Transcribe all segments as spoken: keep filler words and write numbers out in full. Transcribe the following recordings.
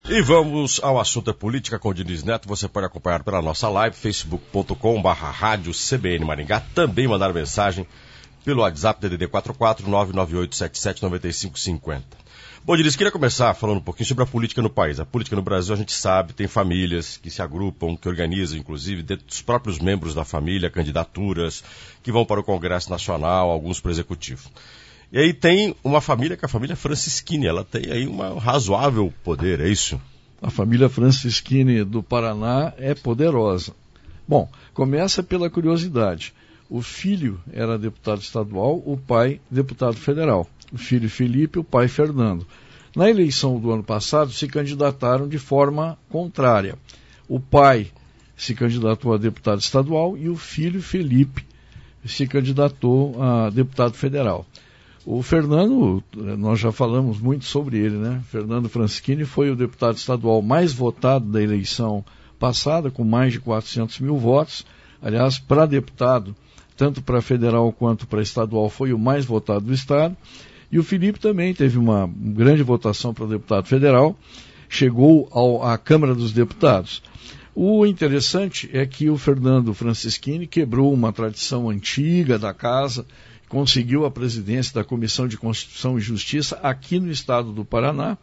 E vamos ao assunto da política com o Diniz Neto. Você pode acompanhar pela nossa live, facebook ponto com barra rádio C B N Maringá. Também mandar mensagem pelo WhatsApp D D D quatro quatro nove nove oito sete sete nove cinco cinco zero. Bom, Diniz, queria começar falando um pouquinho sobre a política no país. A política no Brasil, a gente sabe, tem famílias que se agrupam, que organizam, inclusive, dentro dos próprios membros da família, candidaturas, que vão para o Congresso Nacional, alguns para o Executivo. E aí tem uma família, que é a família Francisquini, ela tem aí um razoável poder, é isso? A família Francisquini do Paraná é poderosa. Bom, começa pela curiosidade. O filho era deputado estadual, o pai deputado federal. O filho Felipe, o pai Fernando. Na eleição do ano passado se candidataram de forma contrária. O pai se candidatou a deputado estadual e o filho Felipe se candidatou a deputado federal. O Fernando, nós já falamos muito sobre ele, né? Fernando Francisquini foi o deputado estadual mais votado da eleição passada, com mais de quatrocentos mil votos. Aliás, para deputado, tanto para federal quanto para estadual, foi o mais votado do estado. E o Felipe também teve uma grande votação para deputado federal, chegou ao, à Câmara dos Deputados. O interessante é que o Fernando Francisquini quebrou uma tradição antiga da casa, conseguiu a presidência da Comissão de Constituição e Justiça aqui no estado do Paraná,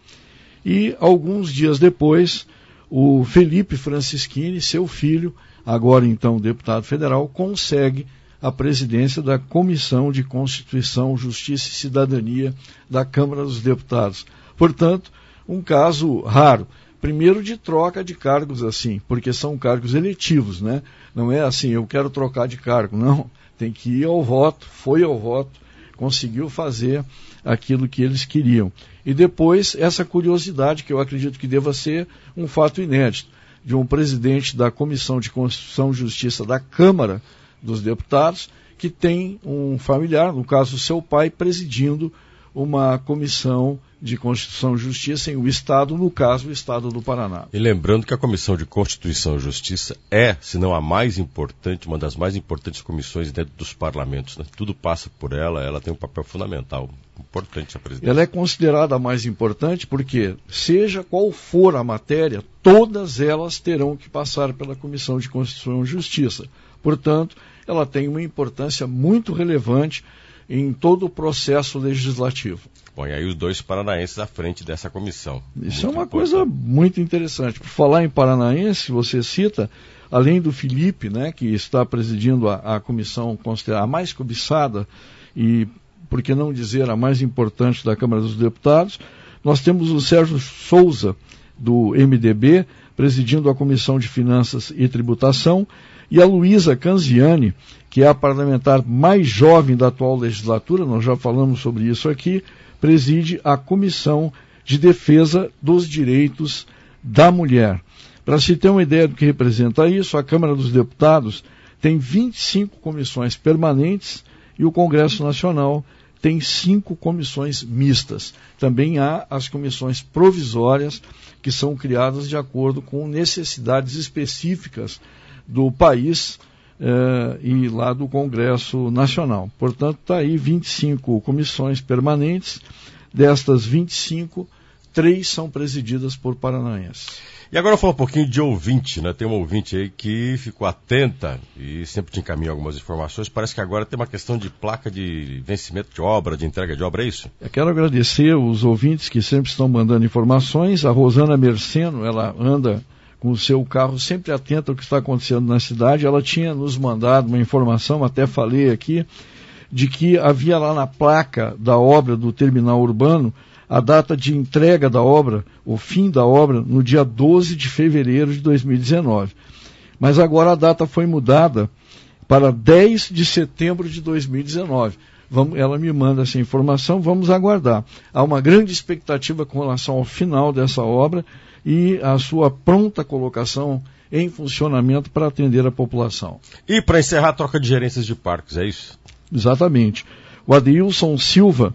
e alguns dias depois, o Felipe Francisquini, seu filho, agora então deputado federal, consegue a presidência da Comissão de Constituição, Justiça e Cidadania da Câmara dos Deputados. Portanto, um caso raro. Primeiro, de troca de cargos assim, porque são cargos eletivos, né? Não é assim, eu quero trocar de cargo, não. Tem que ir ao voto, foi ao voto, conseguiu fazer aquilo que eles queriam. E depois, essa curiosidade, que eu acredito que deva ser um fato inédito, de um presidente da Comissão de Constituição e Justiça da Câmara dos Deputados, que tem um familiar, no caso seu pai, presidindo uma comissão de Constituição e Justiça em o Estado, no caso, o Estado do Paraná. E lembrando que a Comissão de Constituição e Justiça é, se não a mais importante, uma das mais importantes comissões dentro dos parlamentos, né? Tudo passa por ela, ela tem um papel fundamental, importante a presidência. Ela é considerada a mais importante porque, seja qual for a matéria, todas elas terão que passar pela Comissão de Constituição e Justiça. Portanto, ela tem uma importância muito relevante em todo o processo legislativo. Bom, e aí os dois paranaenses à frente dessa comissão. Isso muito é uma importante. Coisa muito interessante. Por falar em paranaense, você cita, além do Felipe, né, que está presidindo a, a comissão considerada a mais cobiçada e, por que não dizer, a mais importante da Câmara dos Deputados, nós temos o Sérgio Souza, do M D B, presidindo a Comissão de Finanças e Tributação, e a Luísa Canziani, que é a parlamentar mais jovem da atual legislatura, nós já falamos sobre isso aqui, preside a Comissão de Defesa dos Direitos da Mulher. Para se ter uma ideia do que representa isso, a Câmara dos Deputados tem vinte e cinco comissões permanentes e o Congresso Nacional tem cinco comissões mistas. Também há as comissões provisórias, que são criadas de acordo com necessidades específicas do país eh, e lá do Congresso Nacional. Portanto, está aí vinte e cinco comissões permanentes. Destas vinte e cinco, três são presididas por paranaenses. E agora eu falo um pouquinho de ouvinte, né? Tem uma ouvinte aí que ficou atenta e sempre te encaminha algumas informações. Parece que agora tem uma questão de placa de vencimento de obra, de entrega de obra, é isso? Eu quero agradecer os ouvintes que sempre estão mandando informações. A Rosana Merceno, ela anda com o seu carro sempre atenta ao que está acontecendo na cidade. Ela tinha nos mandado uma informação, até falei aqui, de que havia lá na placa da obra do terminal urbano a data de entrega da obra, o fim da obra, no dia doze de fevereiro de dois mil e dezenove. Mas agora a data foi mudada para dez de setembro de dois mil e dezenove. Vamos, ela me manda essa informação, vamos aguardar. Há uma grande expectativa com relação ao final dessa obra e a sua pronta colocação em funcionamento para atender a população. E para encerrar, a troca de gerências de parques, é isso? Exatamente. O Adeilson Silva,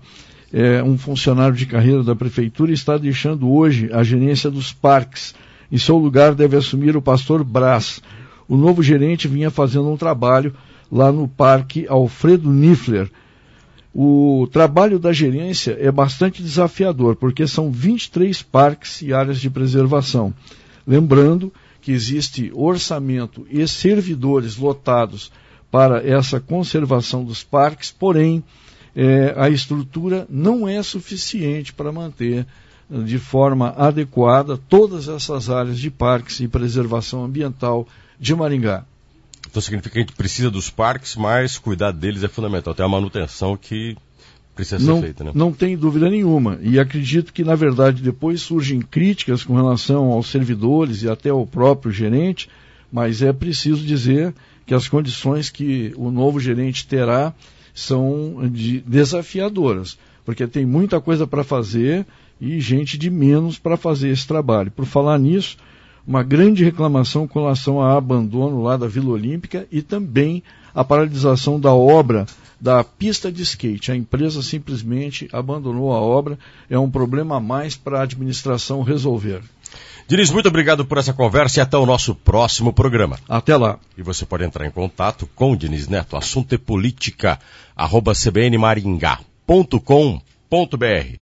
é um funcionário de carreira da Prefeitura, está deixando hoje a gerência dos parques. Em seu lugar deve assumir o pastor Brás. O novo gerente vinha fazendo um trabalho lá no Parque Alfredo Niffler. O trabalho da gerência é bastante desafiador, porque são vinte e três parques e áreas de preservação. Lembrando que existe orçamento e servidores lotados para essa conservação dos parques, porém, é, a estrutura não é suficiente para manter de forma adequada todas essas áreas de parques e preservação ambiental de Maringá. Então significa que a gente precisa dos parques, mas cuidar deles é fundamental. Tem a manutenção que precisa ser não, feita, né? Não tem dúvida nenhuma. E acredito que, na verdade, depois surgem críticas com relação aos servidores e até ao próprio gerente, mas é preciso dizer que as condições que o novo gerente terá são de, desafiadoras, porque tem muita coisa para fazer e gente de menos para fazer esse trabalho. Por falar nisso, uma grande reclamação com relação ao abandono lá da Vila Olímpica e também a paralisação da obra da pista de skate. A empresa simplesmente abandonou a obra. É um problema a mais para a administração resolver. Diniz, muito obrigado por essa conversa e até o nosso próximo programa. Até lá. E você pode entrar em contato com o Diniz Neto. Assunto é política, arroba c b n maringá ponto com ponto b r.